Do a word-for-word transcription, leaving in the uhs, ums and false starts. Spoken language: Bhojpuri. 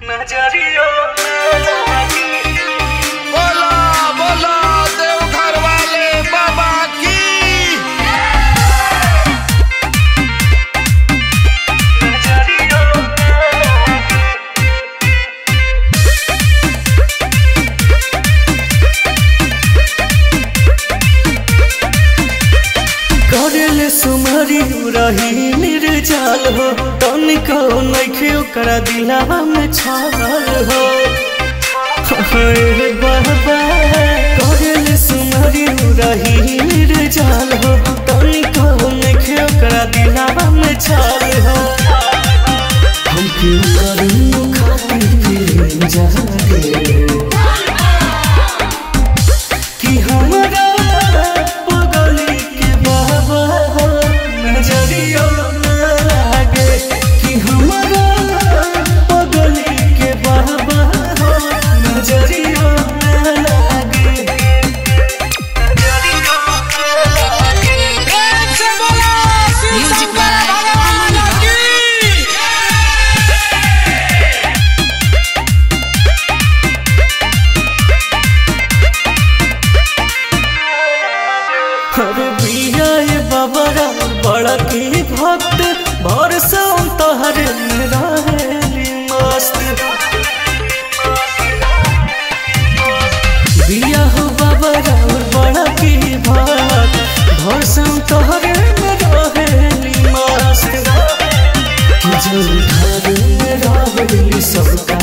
नजरियो बोला बोला देवघर वाले बाबा की नजरियो करेले सुमरी रही निर्जल हो तनिको नइखे ओकरा दिलवा में छाल हो हे बाबा करेले सुमरी रही निर्जल हो तनिको नइखे ओकरा दिलवा में छाल हो हम क्यों करूं खातिर फिर जागे कि हमरा पगली के बाबा नजरियो ना लागे कि हमरा पगली के बाबा नजरियो ना लागे नजरियो ना लागे एक से बोला म्यूजिक बाय भगवान की अरे बिया ये बाबरा बड़ा की भक्त भरसा तोहरे में रहेली मस्त बिया हो बाबरा बड़ा की भक्त भरसा तोहरे में रहेली मस्त कि जल घर में रहेली सब